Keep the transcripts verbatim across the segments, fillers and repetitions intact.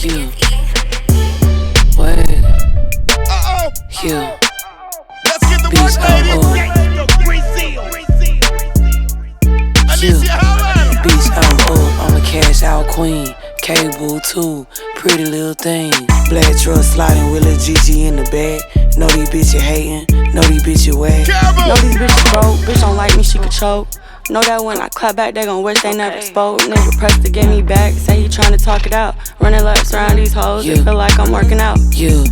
You. What? Uh-oh. You. Let's get the Beats work, lady. on Alicia, how about Beats I'm up, I'm a cash out queen. Cable too, pretty little thing. Black truck sliding with a G G in the back. Know these bitches hating, know these bitches whack. Know these bitches broke, bitch don't like me, she could choke. Know that when I clap back, they gon' wish they never spoke. Nigga pressed to get me back, say he tryna talk it out. Running laps around these hoes, Yeah. it feel like I'm working out. Yeah,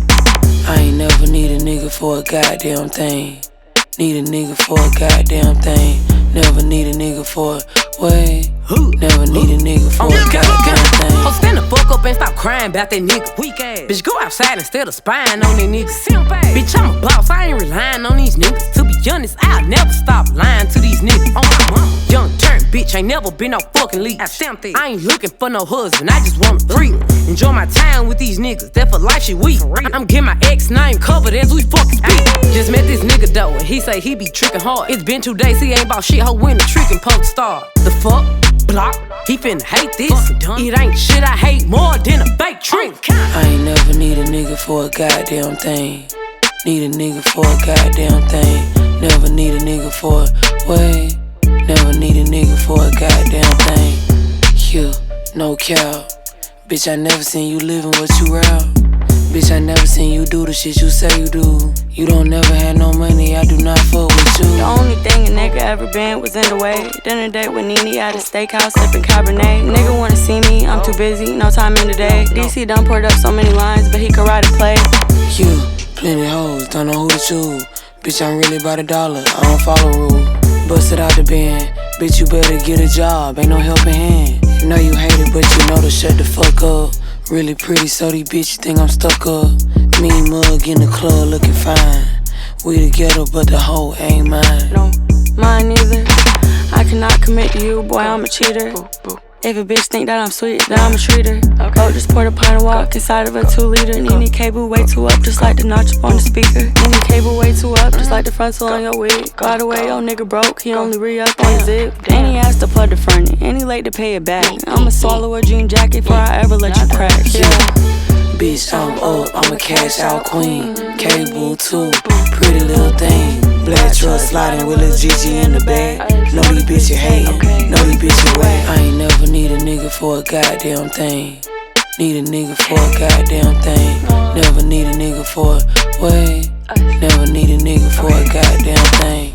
I ain't never need a nigga for a goddamn thing. Need a nigga for a goddamn thing. Never need a nigga for a what? Never need a nigga for a goddamn thing. Oh, stand the fuck up and stop crying about that nigga. Weak ass. Bitch, go outside instead of spying on these niggas. Bitch, I'm a boss, I ain't relying on these niggas. To be honest, I'll never stop lying to these niggas. On my mama, young turn bitch, ain't never been no fucking leech. I ain't looking for no husband, I just want a freak. Enjoy my time with these niggas, that for life shit weak. I'm getting my ex name covered as we fucking speak. Just met this nigga though, and he say he be tricking hard. It's been two days, he ain't bout shit, ho win the trick and post star. The fuck? Block, he finna hate this. It ain't shit I hate more than a fake trick. I ain't never need a nigga for a goddamn thing. Need a nigga for a goddamn thing. Never need a nigga for a what? Never need a nigga for a goddamn thing. You, no cow. Bitch, I never seen you living what you route. Bitch, I never seen you do the shit you say you do. You don't never have no money, I do not fuck with you. The only thing a nigga ever been was in the way. Dinner date with Nene at a steakhouse, sipping Cabernet. Nigga wanna see me, I'm too busy, no time in the day. D C done poured up so many lines, but he could write a play. You, plenty hoes, don't know who to choose. Bitch, I'm really about a dollar, I don't follow rules. Bust it out the bin, bitch, you better get a job, ain't no helping hand. Know you hate it, but you know to shut the fuck up. Really pretty, so these bitches think I'm stuck up. Mean mug in the club looking fine. We together, but the hoe ain't mine. No, mine neither. I cannot commit to you, boy, I'm a cheater. If a bitch think that I'm sweet, then I'm a treater. Oh, just pour the pint of walk inside of a two liter. Nene cable way too up, just like the notch up on the speaker. Nene cable way too up, just like the frontal on your wig. By the way, your nigga broke, he only re-up on his zip. And he asked to plug the front, and he late to pay it back. I'ma swallow a jean jacket before I ever let you crack. Yeah. Bitch, I'm up, I'm a cash out queen. Cable too, pretty little thing. Black truck sliding with a G G in the back. Know these bitches hating, know these bitches whack. I ain't never need a nigga for a goddamn thing. Need a nigga for a goddamn thing. Never need a nigga for a what? Never need a nigga for a goddamn thing.